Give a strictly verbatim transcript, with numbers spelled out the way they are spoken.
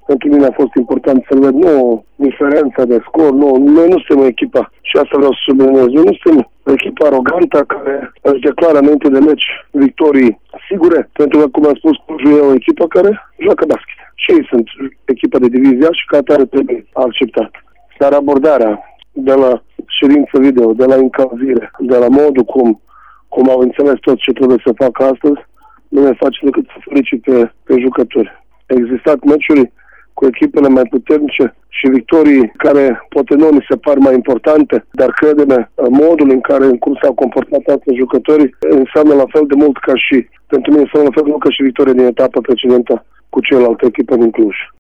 pentru mine a fost important să văd nu diferența de scor, nu, noi nu suntem echipa, și asta vreau să subliniez, noi nu suntem echipa arogantă care își declară înainte de meci victorii sigure, pentru că, cum am spus, Clujul e o echipă care joacă basket. Și ei sunt echipa de divizia și ca atare trebuie acceptat. Dar abordarea de la ședință video, de la încălzire, de la modul cum, cum au înțeles tot ce trebuie să facă astăzi, nu ne face decât să felicit pe, pe jucători. Au existat meciuri cu echipele mai puternice și victorii care poate nu ni se par mai importante, dar crede-mă, modul în care în cum s-au comportat astăzi jucătorii înseamnă la fel de mult ca și, pentru mine înseamnă la fel de mult ca și victoria din etapa precedentă cu celelalte echipe din Cluj.